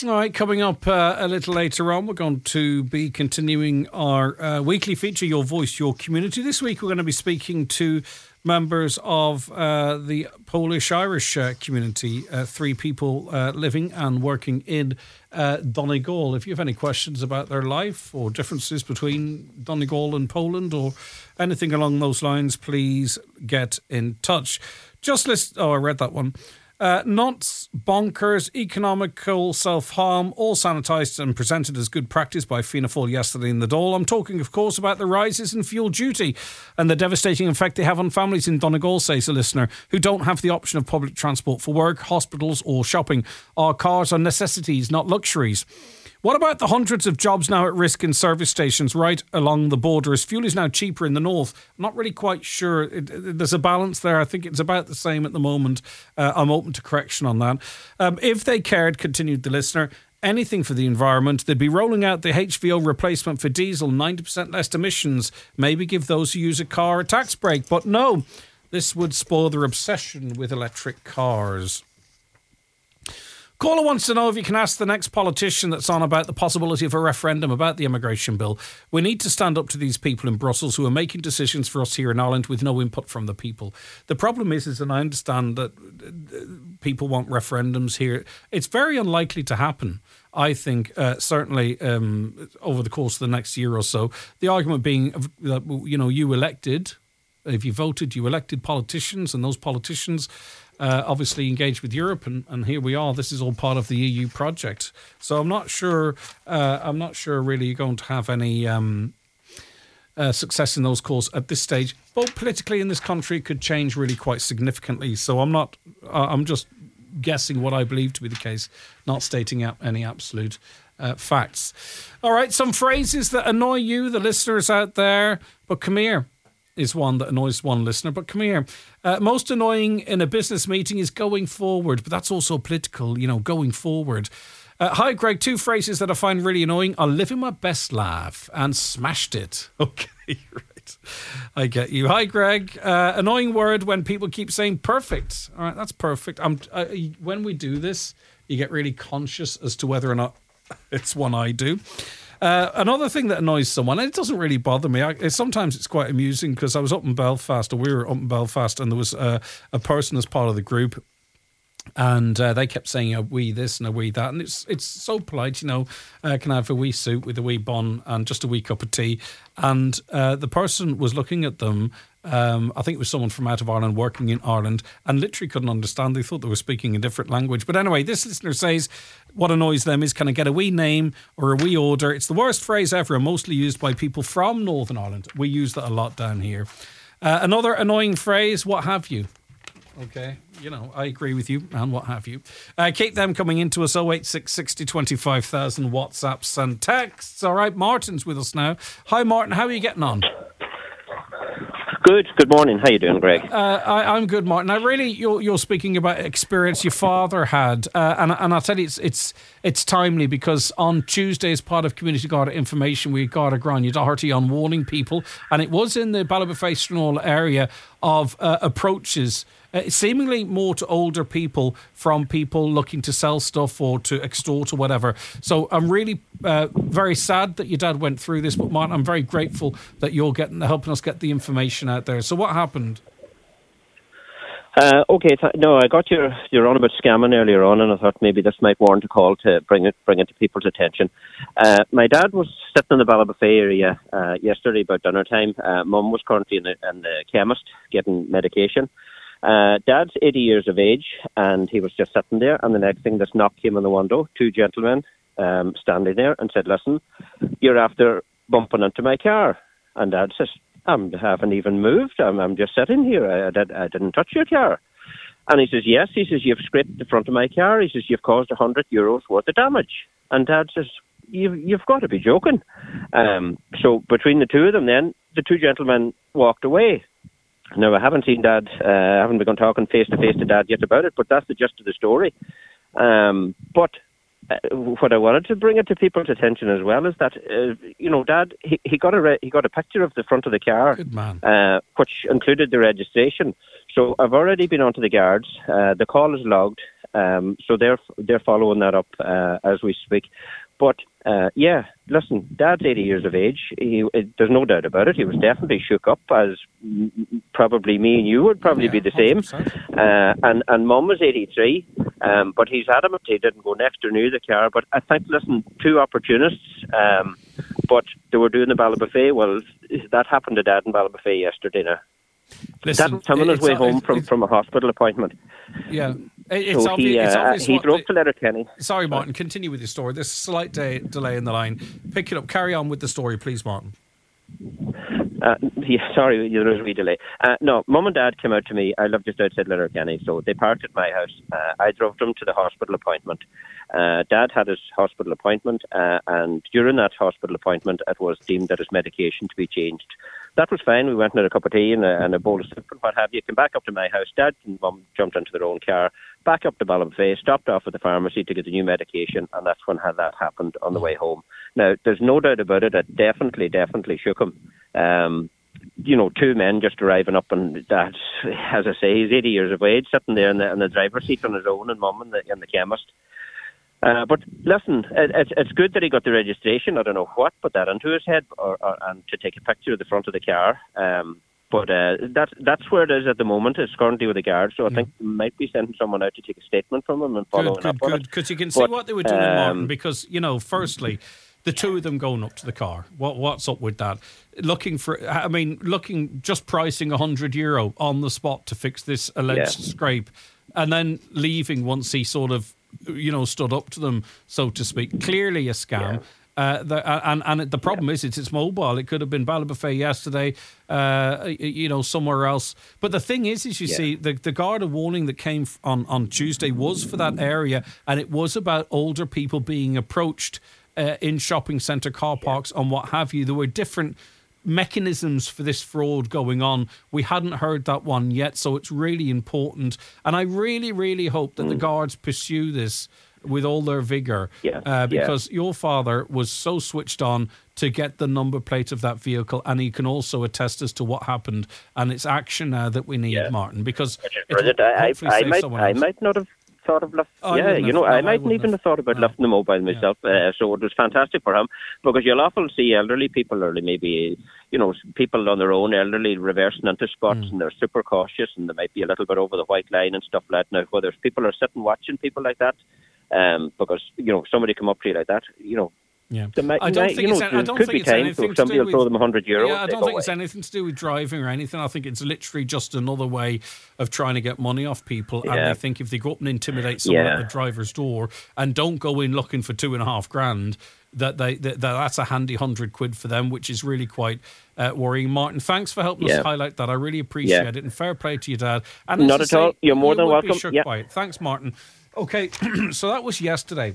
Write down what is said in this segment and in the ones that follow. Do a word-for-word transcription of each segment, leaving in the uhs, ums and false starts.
All right, coming up uh, a little later on, we're going to be continuing our uh, weekly feature, Your Voice, Your Community. This week, we're going to be speaking to members of uh, the Polish-Irish uh, community, uh, three people uh, living and working in uh, Donegal. If you have any questions about their life or differences between Donegal and Poland or anything along those lines, please get in touch. Just list. Oh, I read that one. Uh, nuts, bonkers, economical self-harm, all sanitised and presented as good practice by Fianna Fáil yesterday in the Dáil. I'm talking, of course, about the rises in fuel duty and the devastating effect they have on families in Donegal, says a listener, who don't have the option of public transport for work, hospitals or shopping. Our cars are necessities, not luxuries. What about the hundreds of jobs now at risk in service stations right along the border as fuel is now cheaper in the north? I'm not really quite sure. It, it, there's a balance there. I think it's about the same at the moment. Uh, I'm open to correction on that. Um, if they cared, continued the listener, anything for the environment, they'd be rolling out the H V O replacement for diesel, ninety percent less emissions, maybe give those who use a car a tax break. But no, this would spoil their obsession with electric cars. Caller wants to know if you can ask the next politician that's on about the possibility of a referendum about the immigration bill. We need to stand up to these people in Brussels who are making decisions for us here in Ireland with no input from the people. The problem is, is and I understand that people want referendums here. It's very unlikely to happen, I think, uh, certainly um, over the course of the next year or so. The argument being that, you know, you elected, if you voted, you elected politicians, and those politicians Uh, obviously engaged with Europe, and, and here we are. This is all part of the E U project. So I'm not sure. Uh, I'm not sure really you're going to have any um, uh, success in those calls at this stage. But politically in this country, it could change really quite significantly. So I'm not. Uh, I'm just guessing what I believe to be the case, not stating out any absolute uh, facts. All right, some phrases that annoy you, the listeners out there. But come here. Is one that annoys one listener, but come here. Uh, most annoying in a business meeting is going forward, but that's also political, you know, going forward. Uh, hi, Greg. Two phrases that I find really annoying are living my best life and smashed it. Okay, right. I get you. Hi, Greg. Uh, annoying word when people keep saying perfect. All right, that's perfect. I'm, uh, when we do this, you get really conscious as to whether or not it's one I do. Uh, another thing that annoys someone, and it doesn't really bother me, I, sometimes it's quite amusing because I was up in Belfast, or we were up in Belfast, and there was uh, a person as part of the group, and uh, they kept saying a wee this and a wee that, and it's it's so polite, you know, uh, can I have a wee soup with a wee bun and just a wee cup of tea? And uh, the person was looking at them, um, I think it was someone from out of Ireland working in Ireland, and literally couldn't understand. They thought they were speaking a different language. But anyway, this listener says what annoys them is, can I get a wee name or a wee order? It's the worst phrase ever, and mostly used by people from Northern Ireland. We use that a lot down here. Uh, another annoying phrase, what have you? Okay, you know, I agree with you, and what have you. Uh, keep them coming into us, oh eight six, sixty, twenty-five thousand, WhatsApps and texts. All right, Martin's with us now. Hi, Martin, how are you getting on? Good. Good morning. How you doing, Greg? Uh, I, I'm good, Martin. I really, you're, you're speaking about experience your father had, uh, and and I'll tell you, it's it's it's timely because on Tuesday, as part of Community Garda Information, we got a Grania Doherty on warning people, and it was in the Ballybofey area of uh, approaches. Uh, seemingly more to older people from people looking to sell stuff or to extort or whatever. So I'm really uh, very sad that your dad went through this, but Martin, I'm very grateful that you're getting helping us get the information out there. So what happened? Uh, okay, th- no, I got your your on about scamming earlier on, and I thought maybe this might warrant a call to bring it bring it to people's attention. Uh, my dad was sitting in the Ballybofey area uh, yesterday about dinner time. Uh, Mum was currently in the, in the chemist getting medication. Uh, Dad's eighty years of age, and he was just sitting there, and the next thing, this knock came on the window, two gentlemen um, standing there, and said, listen, you're after bumping into my car. And Dad says, I haven't even moved, I'm, I'm just sitting here, I, I, did, I didn't touch your car. And he says, yes, he says, you've scraped the front of my car, he says, you've caused one hundred euros worth of damage. And Dad says, you've, you've got to be joking. Um, so between the two of them then, the two gentlemen walked away. Now, I haven't seen Dad, uh, I haven't begun talking face-to-face to Dad yet about it, but that's the gist of the story. Um, but uh, what I wanted to bring it to people's attention as well is that, uh, you know, Dad, he, he got a re- he got a picture of the front of the car, Good man. Uh, which included the registration. So I've already been onto the guards. Uh, the call is logged. Um, so they're they're following that up uh, as we speak. But uh, yeah, listen, Dad's eighty years of age. He, it, there's no doubt about it. He was definitely shook up, as m- probably me and you would probably Yeah, be the same. Uh, and and Mum was eighty-three, um, but he's adamant he didn't go next or near the car. But I think, listen, two opportunists. Um, but they were doing the Ballabafay. Well, that happened to Dad in Ballabafay yesterday. Now, Listen, Dad was on his way home from, from a hospital appointment. Yeah. It's, so obvi- he, uh, it's obvious. He what drove the, to Letterkenny. Sorry, Martin, continue with your story. There's a slight day, delay in the line. Pick it up. Carry on with the story, please, Martin. Uh, yeah, sorry, there was a wee delay. Uh, no, Mum and Dad came out to me. I live just outside Letterkenny, so they parked at my house. Uh, I drove them to the hospital appointment. Uh, Dad had his hospital appointment, uh, and during that hospital appointment, it was deemed that his medication to be changed. That was fine. We went and had a cup of tea and a, and a bowl of soup and what have you. Came back up to my house. Dad and Mum jumped into their own car, back up to Ballabafay, stopped off at the pharmacy to get the new medication, and that's when had that happened on the way home. Now, there's no doubt about it. It definitely, definitely shook him. Um, you know, two men just arriving up, and Dad, as I say, he's eighty years of age, sitting there in the, in the driver's seat on his own, and Mum in the, in the chemist. Uh, but listen, it, it's, it's good that he got the registration. I don't know what put that into his head, or, or and to take a picture of the front of the car. Um, but uh, that's that's where it is at the moment. It's currently with the guard, so I mm. think they might be sending someone out to take a statement from him and following good, good, up on good. it. Because you can but, see what they were doing, um, Martin. Because you know, firstly, the two of them going up to the car. What what's up with that? Looking for, I mean, looking just pricing a hundred euro on the spot to fix this alleged yeah. scrape, and then leaving once he sort of, you know, stood up to them, so to speak. Clearly a scam. Yeah. Uh, the, and and the problem yeah. is it's, it's mobile. It could have been Ballabafay yesterday, uh, you know, somewhere else. But the thing is, is you yeah. see, the, the Garda warning that came on, on Tuesday was for that area, and it was about older people being approached uh, in shopping centre car parks yeah. and what have you. There were different mechanisms for this fraud going on. We hadn't heard that one yet, so it's really important. And I really, really hope that mm. the guards pursue this with all their vigour, yeah. uh, because yeah. your father was so switched on to get the number plate of that vehicle, and he can also attest as to what happened. And it's action now that we need, yeah. Martin, because it I, I, I, might, I might not have thought of left. Oh, yeah, you know, have, no, I mightn't even have, have thought about no. lifting the mobile myself. Yeah. Uh, so it was fantastic for him, because you'll often see elderly people, or maybe, you know, people on their own, elderly, reversing into spots, mm. and they're super cautious, and they might be a little bit over the white line and stuff like that. Now, whether people are sitting watching people like that, Um, because, you know, somebody come up to you like that, you know, yeah. might, I don't might, think you it's, know, I don't could think be it's time anything so to somebody do will throw them a hundred euro. Yeah, I don't think away. it's anything to do with driving or anything. I think it's literally just another way of trying to get money off people. Yeah. And they think if they go up and intimidate someone yeah. at the driver's door and don't go in looking for two and a half grand, that they that, that's a handy hundred quid for them, which is really quite uh, worrying. Martin, thanks for helping yeah. us highlight that. I really appreciate yeah. it, and fair play to your dad. And not at say, all. You're more you than would welcome. Be shook yeah. by it. Thanks, Martin. Okay, so that was yesterday.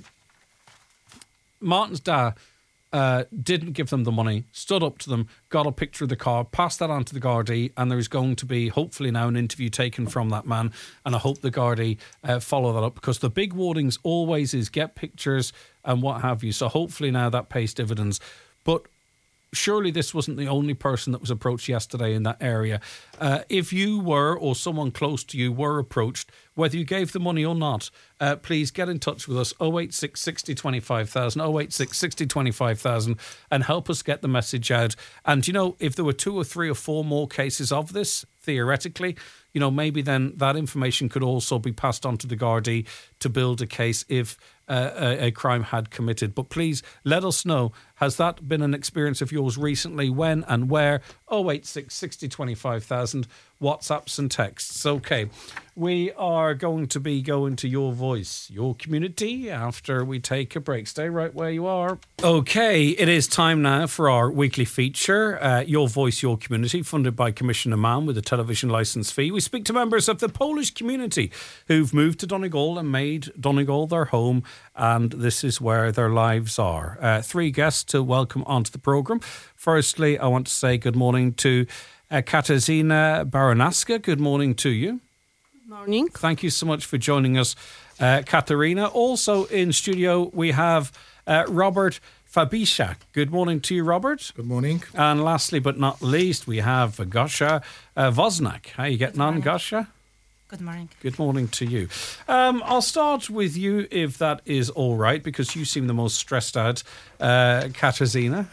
Martin's dad uh, didn't give them the money, stood up to them, got a picture of the car, passed that on to the Gardaí, and there's going to be, hopefully now, an interview taken from that man, and I hope the Gardaí uh, follow that up, because the big warnings always is get pictures and what have you, so hopefully now that pays dividends. But surely this wasn't the only person that was approached yesterday in that area. Uh, if you were, or someone close to you were approached, whether you gave the money or not, uh, please get in touch with us, oh eight six, sixty, twenty-five thousand, oh eight six, sixty, twenty-five thousand, and help us get the message out. And, you know, if there were two or three or four more cases of this, theoretically, you know, maybe then that information could also be passed on to the Gardaí to build a case if uh, a, a crime had committed. But please let us know, has that been an experience of yours recently? When and where? oh eight six, sixty, twenty-five thousand, WhatsApps and texts. Okay, we are going to be going to Your Voice, Your Community after we take a break. Stay right where you are. Okay, it is time now for our weekly feature, uh, Your Voice, Your Community, funded by Commissioner Mann with a television licence fee. We speak to members of the Polish community who've moved to Donegal and made Donegal their home, and this is where their lives are. Uh, three guests to welcome onto the programme. Firstly, I want to say good morning to uh, Katarzyna Baronaska. Good morning to you. Good morning. Thank you so much for joining us, uh, Katarina. Also in studio, we have uh, Robert Fabisiak. Good morning to you, Robert. Good morning. And lastly, but not least, we have Gosia uh, Wozniak. How are you getting on, Gosia? Good morning. Good morning to you. Um, I'll start with you, if that is all right, because you seem the most stressed out, uh, Katarzyna.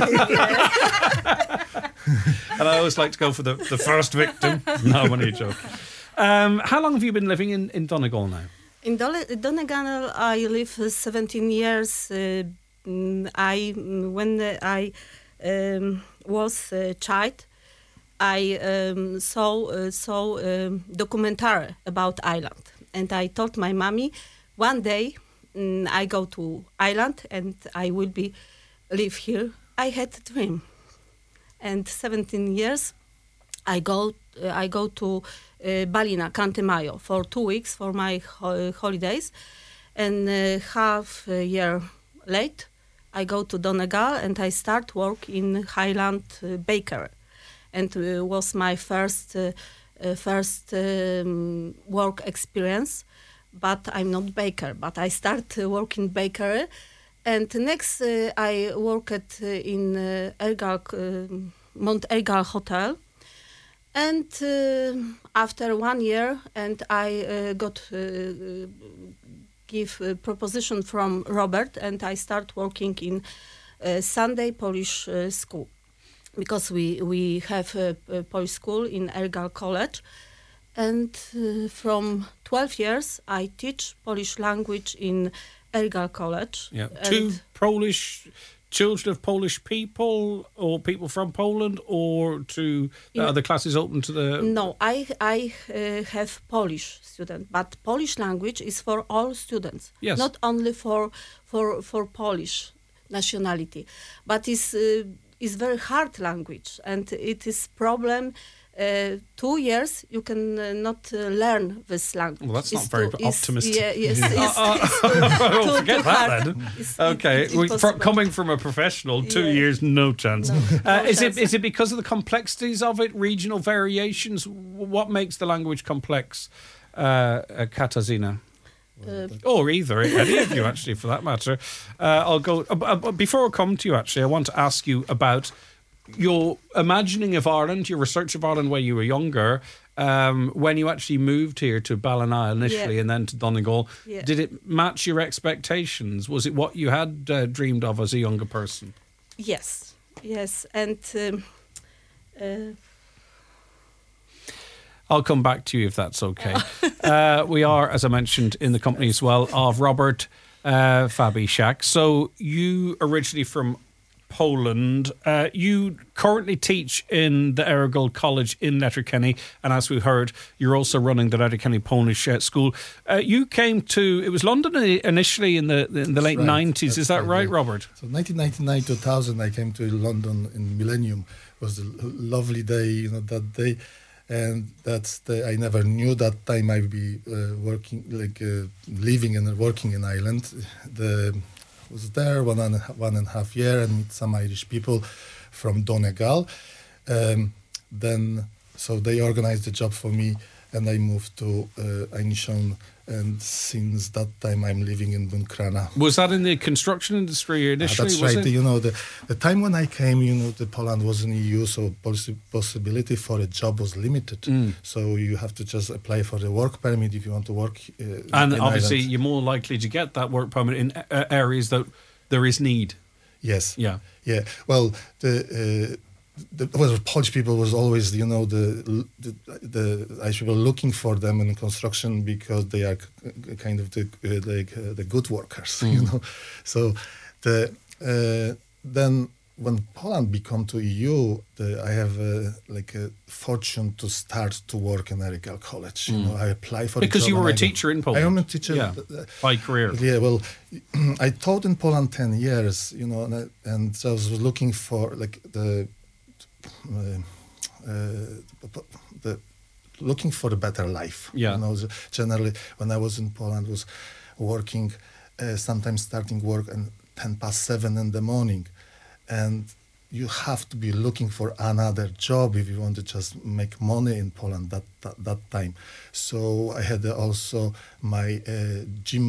And I always like to go for the, the first victim. No, I'm only joking. Um, how long have you been living in, in Donegal now? In Dole- Donegal, I live uh, seventeen years. Uh, mm, I mm, when uh, I um, was a child, I um, saw uh, saw um, documentary about Ireland, and I told my mommy, one day mm, I go to Ireland and I will be live here. I had a dream, and seventeen years, I go uh, I go to uh, Ballina, County Mayo for two weeks for my ho- holidays, and uh, half a year late, I go to Donegal and I start work in Highland uh, Bakery, and uh, was my first uh, uh, first um, work experience. But I'm not baker, but I start uh, working bakery, and next uh, I worked uh, in uh, Ergal, uh, Mount Ergal Hotel. And uh, after one year, and I uh, got uh, give a proposition from Robert, and I start working in uh, Sunday Polish uh, school, because we we have a, a Polish school in Ergal College, and uh, from twelve years I teach Polish language in Ergal College. Yeah, And two Polish children of Polish people, or people from Poland, or to In- uh, are the classes open to the? No, I I uh, have Polish student, but Polish language is for all students, Yes. not only for for for Polish nationality, but is uh, is very hard language, and it is problem. Uh, two years you can uh, not uh, learn this language. Well, that's not It's very too- is- optimistic. Yeah, yes, Yeah. it's- Uh, it's too- oh, too- forget too that hard. then. It's- Okay, it- we, it's fro- impossible. coming from a professional, two Yeah. years, no chance. No, uh, no is it chance. is it because of the complexities of it, regional variations? W- What makes the language complex, uh, uh, Katarzyna? Uh, Or either, any of you, actually, for that matter. Uh, I'll go. Uh, uh, before I come to you, actually, I want to ask you about your imagining of Ireland, your research of Ireland when you were younger, um, when you actually moved here to Ballina initially, Yeah. and then to Donegal. Yeah. Did it match your expectations? Was it what you had uh, dreamed of as a younger person? Yes, yes, and um, uh, I'll come back to you if that's okay. uh, we are, as I mentioned, in the company as well of Robert uh, Fabishak. So you originally from Poland. Uh, you currently teach in the Ergal College in Letterkenny, and as we heard, you're also running the Letterkenny Polish uh, School. Uh, you came to, it was London initially in the in the late right. nineties. Is That's that right, right, yeah. Robert? So nineteen ninety-nine to two thousand, I came to London in Millennium. It was a l- lovely day, you know, that day. And that's the, I never knew that time I'd be uh, working, like uh, living and working in Ireland. The was there one and, a- one and a half year and meet some Irish people from Donegal. Um, then, so they organized the job for me, and I moved to uh, Inishowen, and since that time I'm living in Buncrana. Was that in the construction industry Ah, initially? that's was right. it? You know, the, the time when I came, you know, the Poland was in E U, so possi- possibility for a job was limited. Mm. So you have to just apply for the work permit if you want to work. Uh, And in obviously, Ireland. you're more likely to get that work permit in uh, areas that there is need. Yes. Yeah. Yeah. Well, the. Uh, the well, Polish people was always, you know, the the, the Irish people looking for them in construction because they are k- kind of the uh, like uh, the good workers, you know. So the uh, then when Poland become to E U, the, I have uh, like a fortune to start to work in Ergal College. You know, I apply for the Because job you were and a I- teacher in Poland. I am a teacher. Yeah. uh, By career. yeah, well, I taught in Poland ten years, you know, and, I, and so I was looking for like the, uh, uh, the looking for a better life. Yeah. You know, so generally when I was in Poland, was working, uh, sometimes starting work at ten past seven in the morning, and you have to be looking for another job if you want to just make money in Poland that that, that time. So I had also my uh, gym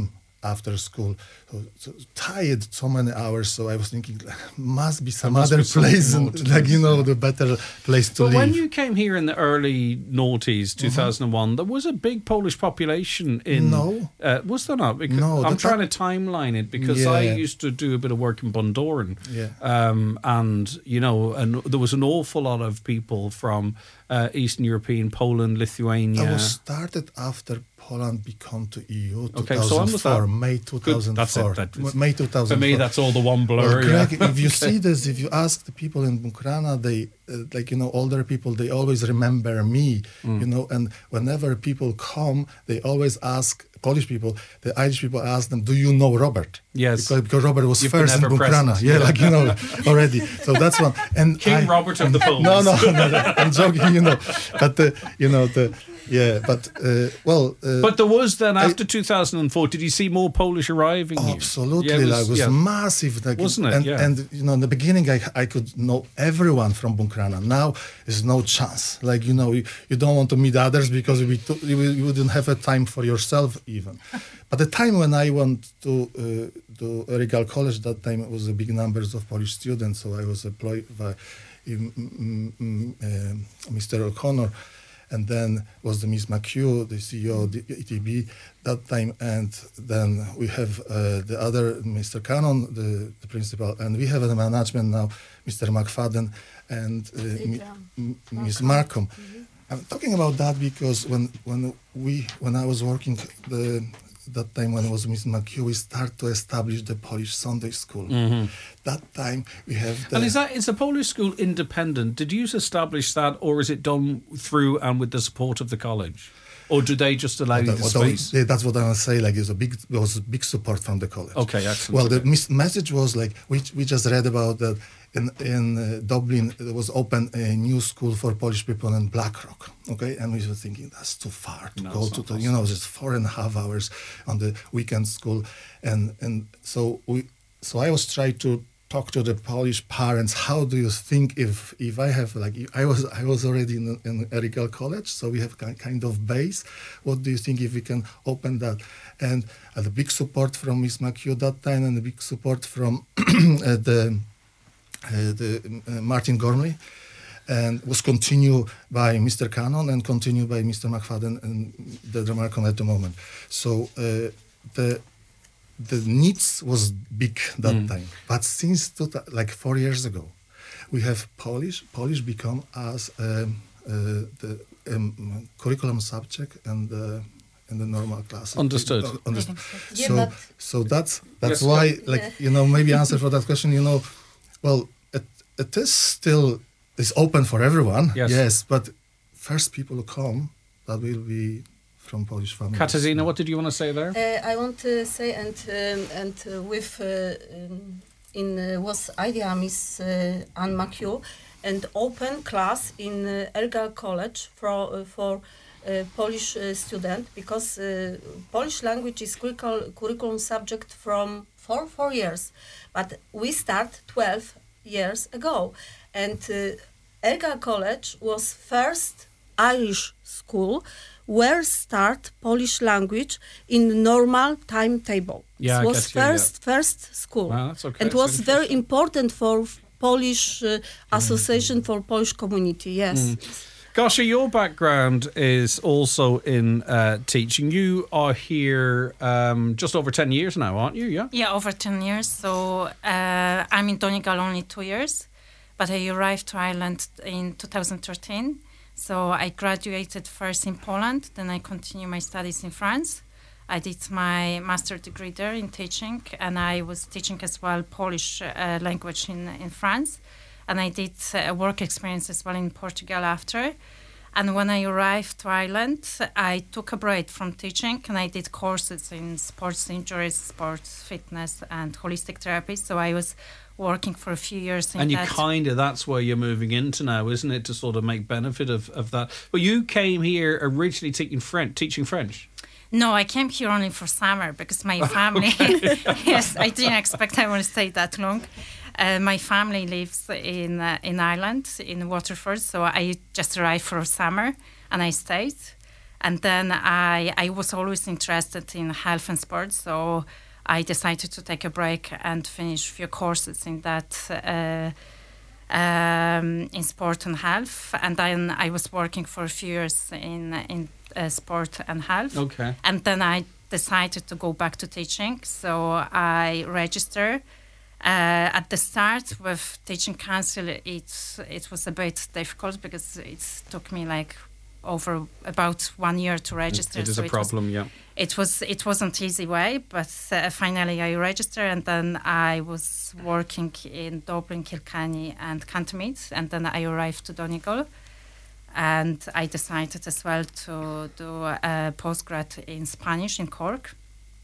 after school. So, so tired, so many hours. So I was thinking, must be some must other be something place, more and, to like this, you know, yeah. the better place to But live. when you came here in the early noughties, two thousand one, there was a big Polish population in... No. Uh, was there not? Because No, I'm that- trying to timeline it because I Yeah. used to do a bit of work in Bundoran. Yeah. Um, and, you know, and there was an awful lot of people from uh, Eastern European, Poland, Lithuania. I was started after Poland become to E U. Okay, so when was that? two thousand four, May two thousand four. That's it, that was- May two thousand four. For me, that's all the one blur. Well, Greg, yeah. if you Okay. see this, if you ask the people in Bukrana, they, uh, like, you know, older people, they always remember me, Mm. you know, and whenever people come, they always ask, Polish people, the Irish people ask them, do you know Robert? Yes. Because, because Robert was You've been first in ever Bukrana. present. Yeah, like, you know, already. So that's one. And King I- Robert of the Poles. No, no, no, no, I'm joking, you know. But, uh, you know, the, yeah, but, uh, well... Uh, But there was then, I- after two thousand four, did you see more Polish arriving here? Absolutely, Yeah, it like, it was yeah. massive, like, Wasn't it? And, Yeah. and you know, in the beginning, I I could know everyone from Bunkrana. Now, there's no chance. Like, you know, you, you don't want to meet others because we to, you, you wouldn't have a time for yourself even. But the time when I went to uh, to Regal College, that time it was a big numbers of Polish students. So I was employed by um, mm, mm, uh, Mister O'Connor. And then was the Miss McHugh, the C E O of the E T B that time. And then we have uh, the other Mister Cannon, the, the principal. And we have a management now, Mister McFadden and uh, Mi- M- Miss Markham. I'm talking about that because when when we when I was working the that time when it was Miss McHugh, we start to establish the Polish Sunday school. That time we have the... And is that is the Polish school independent? Did you establish that, or is it done through and with the support of the college, or do they just allow you That- the what space? I- yeah, that's what I want to say. Like, it's a big, there was a big support from the college. Okay, excellent. Well, the Okay. mis- message was like we we just read about that in in uh, Dublin there was open a new school for Polish people in Blackrock. Okay, and we were thinking that's too far to No, go it's to. not The, you know, it's four and a half hours on the weekend school, and and so we so I was trying to talk to the Polish parents. How do you think if if I have like I was I was already in in Regal College, so we have ki- kind of base. What do you think if we can open that? And uh, the big support from Miss McHugh that time, and the big support from uh, the uh, the uh, Martin Gormley, and was continued by Mister Cannon and continued by Mister McFadden and the Dramarcon at the moment. So uh, the the needs was big that Mm. time, but since two, like four years ago, we have Polish. Polish become as um, uh, the um, curriculum subject and the and the normal class. Understood. Uh, understood. Yeah, so but- so that's that's Yes, why, yeah. like you know, maybe answer for that question. You know, well, it it is still is open for everyone. Yes. Yes, but first people who come, that will be from Polish families. Katarzyna, what did you want to say there? Uh, I want to say, and um, and uh, with uh, um, in uh, was idea Miss uh, Anne McHugh, and open class in uh, Elgar College for uh, for uh, Polish uh, student, because uh, Polish language is curricul- curriculum subject from four four years, but we start twelve years ago, and uh, Elgar College was first Irish school where start Polish language in normal timetable. Yeah, I it was get you, yeah. first first school. Wow, that's okay. And That's was very interesting. important for Polish uh, Association for Polish Community. Yes. Mm. Gosha, your background is also in uh, teaching. You are here um, just over ten years now, aren't you? Yeah. Yeah, over ten years. So uh, I'm in Donegal only two years, but I arrived to Ireland in two thousand thirteen. So I graduated first in Poland, then I continued my studies in France. I did my master degree there in teaching, and I was teaching as well Polish uh, language in, in France. And I did a uh, work experience as well in Portugal after. And when I arrived to Ireland, I took a break from teaching, and I did courses in sports injuries, sports fitness, and holistic therapy. So I was working for a few years in And you that. kind of, that's where you're moving into now, isn't it? To sort of make benefit of, of that. But you came here originally teaching French, teaching French. No, I came here only for summer because my family, yes, I didn't expect I would stay that long. Uh, my family lives in uh, in Ireland, in Waterford, so I just arrived for summer and I stayed. And then I, I was always interested in health and sports, so I decided to take a break and finish a few courses in that, uh, um, in sport and health. And then I was working for a few years in in uh, sport and health. Okay. And then I decided to go back to teaching, so I registered. Uh, at the start with Teaching Council, it it was a bit difficult because it took me like over about one year to register. It is so a it problem, was, yeah. It was it wasn't easy way, but uh, finally I registered, and then I was working in Dublin, Kilkenny, and Cantermead, and then I arrived to Donegal, and I decided as well to do a postgrad in Spanish in Cork,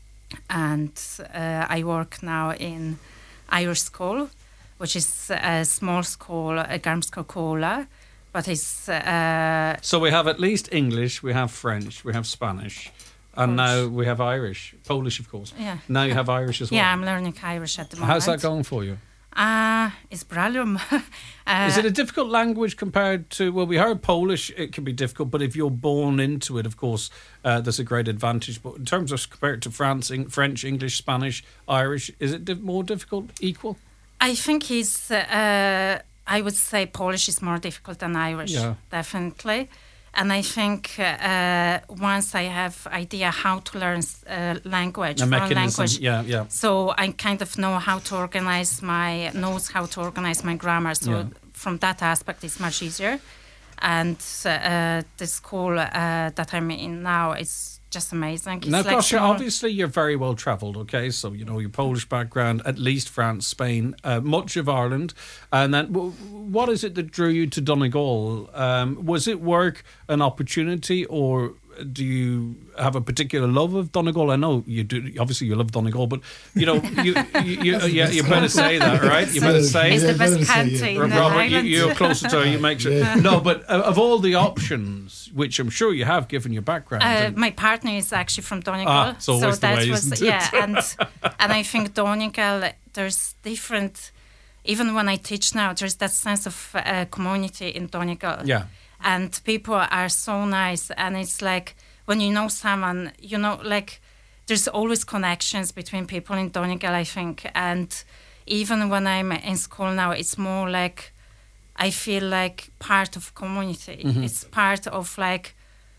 and uh, I work now in Irish School, which is a small school, a Garmsco Cola, but it's... Uh, So we have at least English, we have French, we have Spanish, and Polish. now we have Irish. Polish, of course. Yeah. Now you have Irish as well. Yeah, I'm learning Irish at the moment. How's that going for you? Uh, it's brilliant. uh, Is it a difficult language compared to, well, we heard Polish, it can be difficult, but if you're born into it, of course, uh, there's a great advantage. But in terms of compared to France, Eng- French, English, Spanish, Irish, is it di- more difficult, equal? I think it's, uh, I would say Polish is more difficult than Irish, Yeah. definitely. And I think uh, once I have idea how to learn uh, language, A foreign mechanism, language, yeah, yeah. so I kind of know how to organize my, knows how to organize my grammar. So Yeah. from that aspect, it's much easier. And uh, the school uh, that I'm in now is just amazing. It's Now, like Gosia, small- obviously you're very well travelled, okay? So, you know, your Polish background, at least France, Spain, uh, much of Ireland. And then w- what is it that drew you to Donegal? Um, was it work, an opportunity, or do you have a particular love of Donegal? I know you do. Obviously, you love Donegal, but, you know, you, you, you, yeah, you better say that, right? You better say It's it. the best better say country it. in the Robert, you, island. you're closer to her, you make sure. Yeah. No, but uh, of all the options, which I'm sure you have given your background. Uh, and- my partner is actually from Donegal, Ah, it's always so the that way, was isn't it? yeah, and and I think Donegal, there's different. Even when I teach now, there's that sense of uh, community in Donegal. yeah. And people are so nice, and it's like when you know someone, you know, like there's always connections between people in Donegal, I think. And even when I'm in school now, it's more like I feel like part of community. Mm-hmm. It's part of like,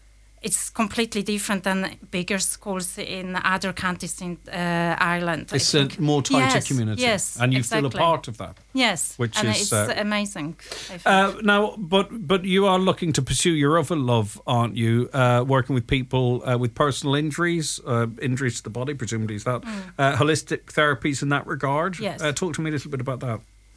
it's completely different than bigger schools in other countries in uh, Ireland. I It's a think. more tighter Yes, community. yes, And you feel a exactly. part of that. Yes, which and is, it's uh, amazing. I think. Uh, now, but but you are looking to pursue your other love, aren't you? Uh, working with people uh, with personal injuries, uh, injuries to the body, presumably is that. Uh, holistic therapies in that regard. Mm. Yes. Uh, talk to me a little bit about that.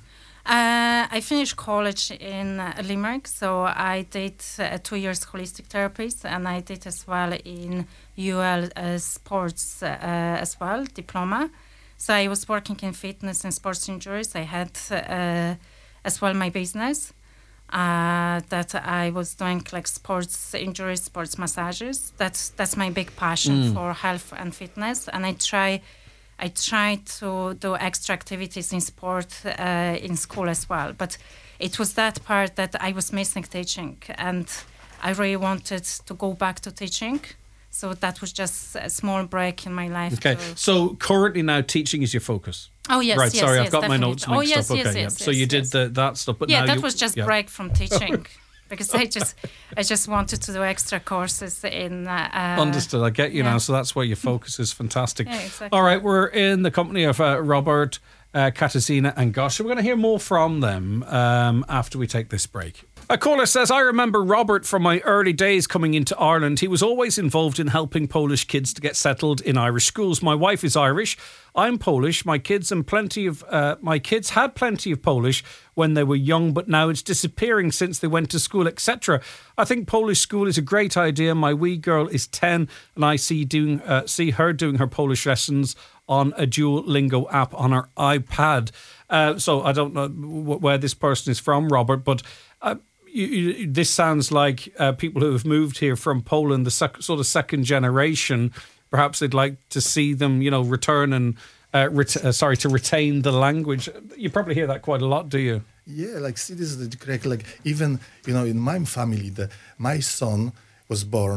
Uh, I finished college in uh, Limerick, so I did uh, two years holistic therapies, and I did as well in U L uh, sports uh, as well, diploma. So I was working in fitness and sports injuries. I had uh, as well my business uh, that I was doing like sports injuries, sports massages. That's that's my big passion for health and fitness, and I try. I try to do extra activities in sport uh, in school as well, but it was that part that I was missing teaching, and I really wanted to go back to teaching. So that was just a small break in my life. Okay. to- So currently now teaching is your focus. Oh yes, right. yes, Sorry, yes, I've got my definitely. notes mixed Oh yes, up. yes, Okay. yes, yeah. So yes, you did yes. the, that stuff, but yeah, now that you, was just yeah. break from teaching because I just I just wanted to do extra courses in. Uh, Understood. I get you yeah. now. So that's where your focus is. Fantastic. Yeah, exactly. All right, we're in the company of uh, Robert, uh, Katarzyna and Gosia. We're going to hear more from them um, after we take this break. A caller says, I remember Robert from my early days coming into Ireland. He was always involved in helping Polish kids to get settled in Irish schools. My wife is Irish. I'm Polish. My kids and plenty of uh, my kids had plenty of Polish when they were young, but now it's disappearing since they went to school, et cetera. I think Polish school is a great idea. My wee girl is ten, and I see doing uh, see her doing her Polish lessons on a Duolingo app on her iPad. Uh, so I don't know w- where this person is from, Robert, but. Uh, You, you, this sounds like uh, people who have moved here from Poland, the sec- sort of second generation. Perhaps they'd like to see them, you know, return and uh, ret- uh, sorry to retain the language. You probably hear that quite a lot, do you? Yeah, like see, this is the correct. Like even you know, in my family, the my son was born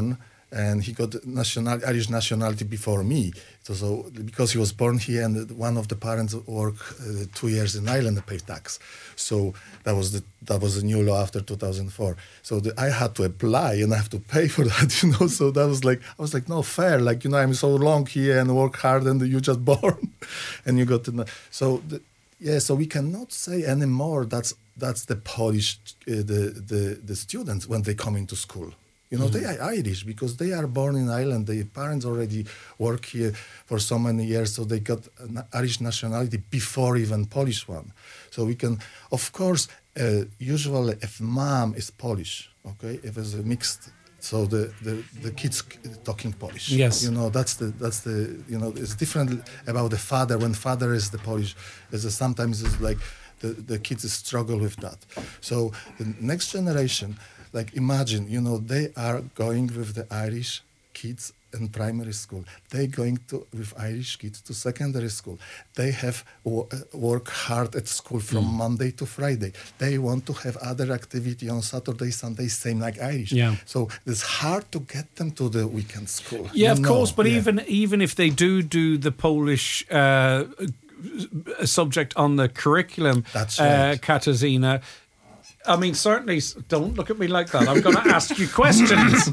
and he got national Irish nationality before me. So, so because he was born here, and one of the parents worked uh, two years in Ireland to pay tax. So that was the that was a new law after two thousand four. So the, I had to apply and I have to pay for that, you know. So that was like I was like, no fair. Like, you know, I'm so long here and work hard, and you just born, and you got to know. So the, yeah, so we cannot say anymore that's that's the Polish uh, the the the students when they come into school. You know, mm-hmm. they are Irish because they are born in Ireland. Their parents already work here for so many years, so they got an Irish nationality before even Polish one. So we can, of course, uh, usually if mom is Polish, okay, if it's a mixed, so the, the, the kids talking Polish. Yes. You know, that's the, that's the, you know, it's different about the father. When father is the Polish, it's a, sometimes it's like the, the kids struggle with that. So the next generation, like imagine, you know, they are going with the Irish kids in primary school. They're going to with Irish kids to secondary school. They have wo- work hard at school from mm. Monday to Friday. They want to have other activity on Saturday, Sunday, same like Irish. Yeah. So it's hard to get them to the weekend school. Yeah, you of know? course. But yeah. even even if they do do the Polish uh, subject on the curriculum, That's right. uh, Katarzyna, I mean, certainly, don't look at me like that. I'm going to ask you questions.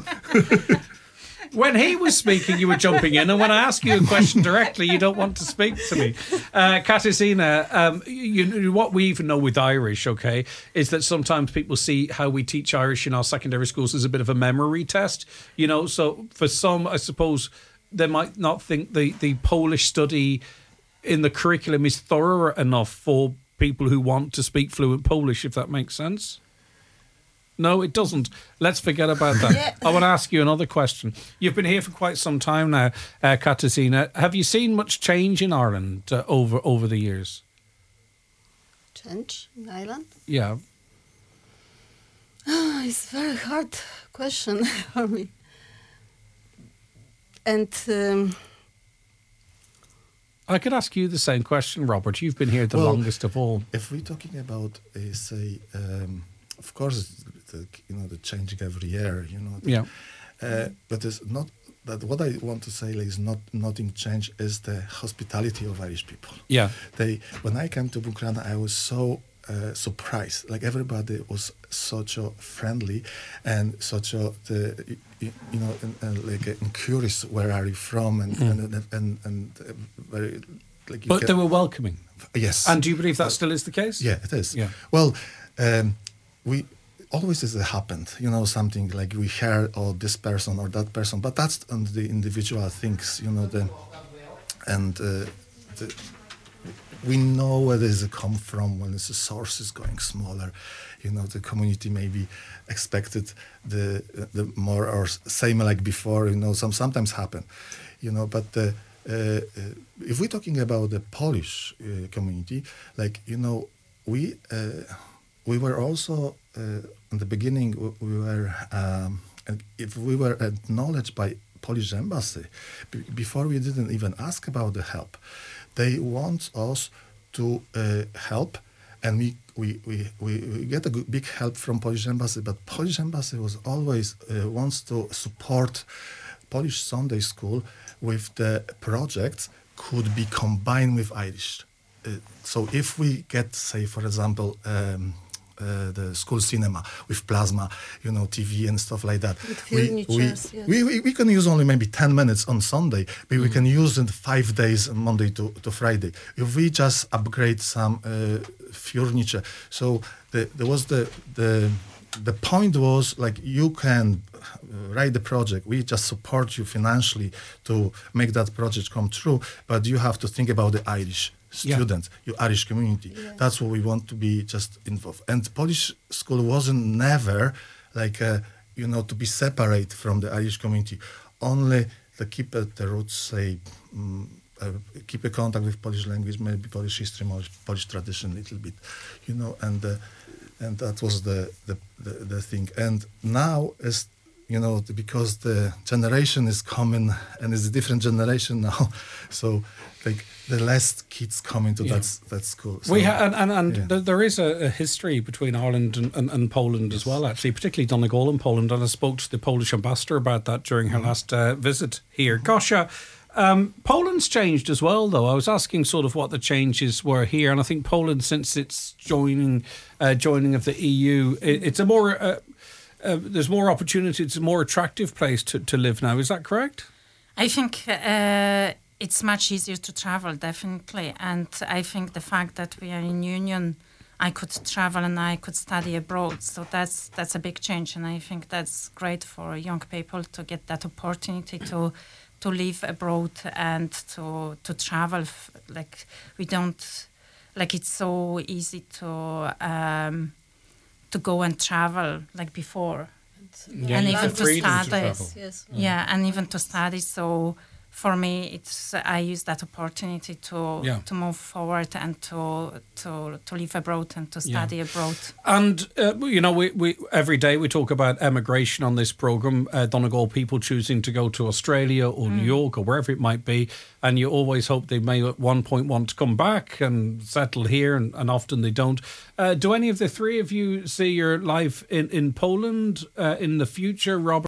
When he was speaking, you were jumping in, and when I ask you a question directly, you don't want to speak to me. Uh, Katarzyna, um, you, what we even know with Irish, okay, is that sometimes people see how we teach Irish in our secondary schools as a bit of a memory test. You know, so for some, I suppose, they might not think the, the Polish study in the curriculum is thorough enough for people who want to speak fluent Polish, if that makes sense. No, it doesn't. Let's forget about that. Yeah. I want to ask you another question. You've been here for quite some time now, uh, Katarzyna. Have you seen much change in Ireland uh, over over the years? Change in Ireland? Yeah. Oh, it's a very hard question for me. And um, Uh, I could ask you the same question, Robert. You've been here the well, longest of all. If we're talking about, uh, say, um, of course, it's the, you know, the changing every year, you know. The, Yeah. Uh, but it's not that. What I want to say is not nothing change is the hospitality of Irish people. Yeah. They when I came to Bukrana, I was so uh, surprised. Like everybody was such a friendly and such a the you, you know and, and like uh, curious. Where are you from? And mm. and and and, and uh, very like. You But get, they were welcoming. Yes. And do you believe that still is the case? Yeah, it is. Yeah. Well, um, we always has happened, you know, something like we hear, oh, this person or that person, but that's on the individual things, you know, the and uh, the, we know where does it come from when the source is going smaller, you know, the community maybe expected the the more or same like before, you know, some sometimes happen, you know, but the. Uh, uh, if we're talking about the Polish uh, community, like, you know, we uh, we were also uh, in the beginning we were um, if we were acknowledged by Polish embassy b- before we didn't even ask about the help. They want us to uh, help, and we we, we, we, we get a good, big help from Polish embassy. But Polish embassy was always uh, wants to support Polish Sunday school with the projects could be combined with Irish. Uh, so if we get, say, for example, um, uh, the school cinema with plasma, you know, T V and stuff like that. With we, furnitures, we, yes. we, we, we can use only maybe ten minutes on Sunday, but mm. we can use it five days, Monday to, to Friday. If we just upgrade some uh, furniture. So the, there was the... the The point was, like, you can write the project. We just support you financially to make that project come true, but you have to think about the Irish students, yeah. your Irish community. Yeah. That's what we want to be just involved. And Polish school wasn't never, like, uh, you know, to be separate from the Irish community. Only to keep at the roots, say, um, uh, keep a contact with Polish language, maybe Polish history, Polish tradition a little bit, you know, and... Uh, And that was the, the, the, the thing. And now, as you know, because the generation is coming and it's a different generation now, so like the less kids come into Yeah. that that school. So, We ha- and and, and yeah. th- there is a, a history between Ireland and, and, and Poland as well, actually, particularly Donegal and Poland. And I spoke to the Polish ambassador about that during her last uh, visit here. Gosia, um, Poland's changed as well, though. I was asking sort of what the changes were here, and I think Poland, since its joining uh, joining of the E U, it, it's a more uh, uh, there's more opportunity. It's a more attractive place to, to live now. Is that correct? I think uh, it's much easier to travel, definitely. And I think the fact that we are in union, I could travel and I could study abroad. So that's that's a big change. And I think that's great for young people to get that opportunity to to live abroad and to to travel. Like we don't, like it's so easy to um, to go and travel like before. Yeah, and you even have to freedom to study. travel. Yes. Yeah, and even to study. So for me, it's I use that opportunity to Yeah. to move forward and to to to live abroad and to Yeah. study abroad. And, uh, you know, we, we every day we talk about emigration on this programme, uh, Donegal people choosing to go to Australia or New York or wherever it might be, and you always hope they may at one point want to come back and settle here, and, and often they don't. Uh, do any of the three of you see your life in, in Poland uh, in the future, Robert?